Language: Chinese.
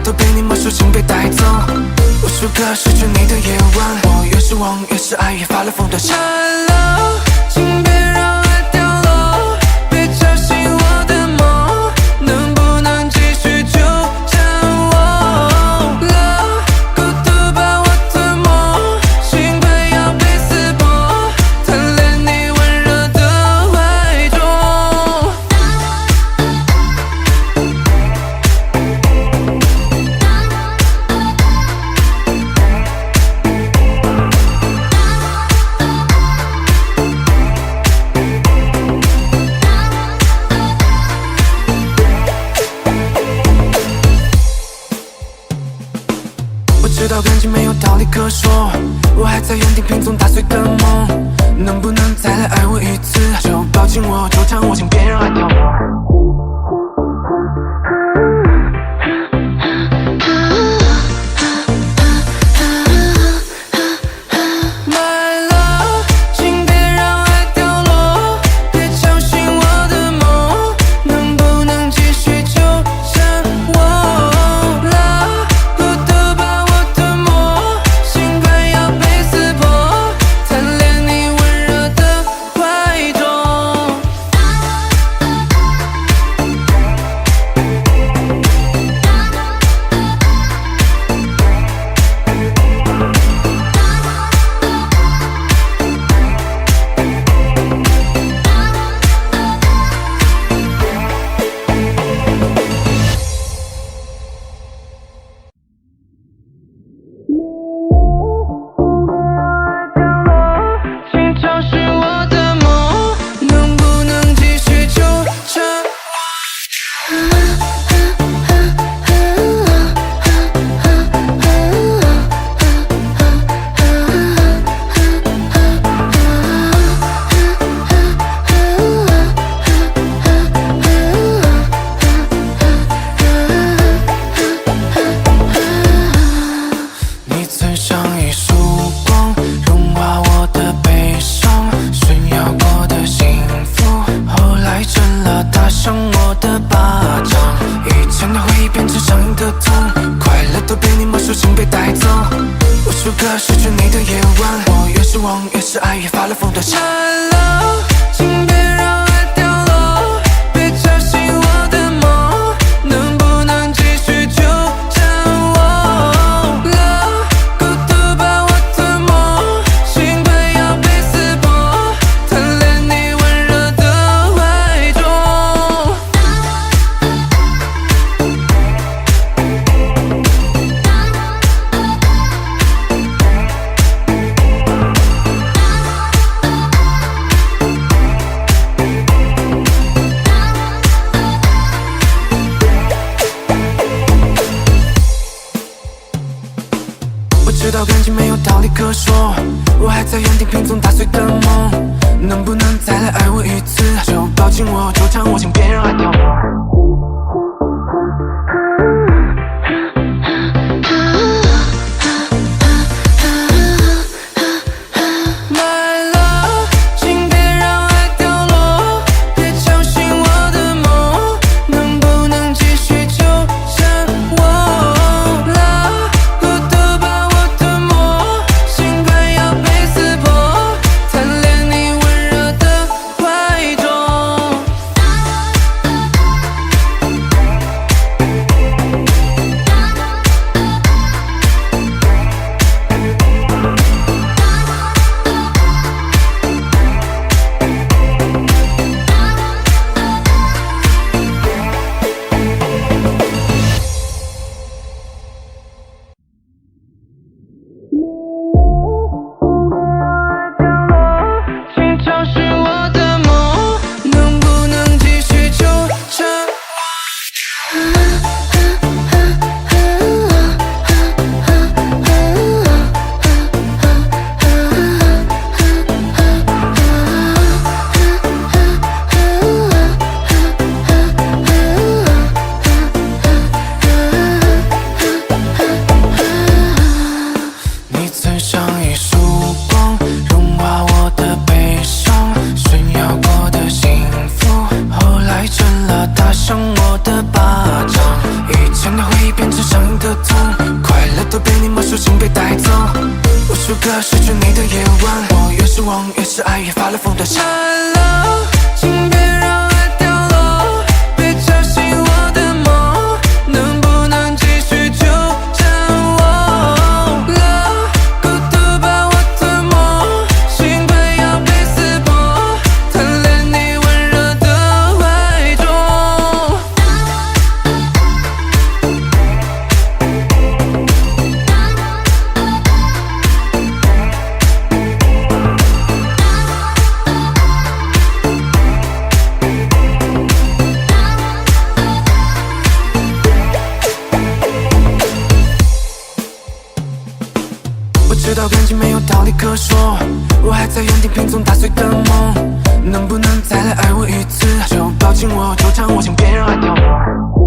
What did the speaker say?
都被你魔术请被带走。无数个失去你的夜晚，我越失望越是爱，越发了疯的缠绕。请别让爱掉落，别吵醒我的梦，能不能继续纠缠我？Love， 孤独把我吞没，心快要被撕破，贪恋你温热的怀中。知道感情没有道理可说，我还在原地拼凑打碎的梦，能不能再来爱我一次？就抱紧我，纠缠我，请别让爱掉落。失去你的夜晚，我越失望越是爱，越发了疯的缠绕。请别让爱掉落，别吵醒我的梦，能不能继续纠缠我？Love， 孤独把我吞没，心快要被撕破，贪恋你温热的怀中。知道感情没有道理可说，我还在原地拼凑打碎的梦，能不能再来爱我一次？就抱紧我，纠缠我，请别让爱掉落。 上瘾的痛，快乐都被你没收，请别带走。无数个失去你的夜晚，我越是忘，越是爱，越发了疯的缠绕。请别让爱掉落，别吵醒我的梦，能不能继续纠缠我？孤独把我吞没，心快要被撕破，贪恋你温热的怀中。我知道感情没有道理可说，我还在原地拼凑打碎的梦，能不能再来爱我一次？就抱紧我，就让我，请别让爱掉落。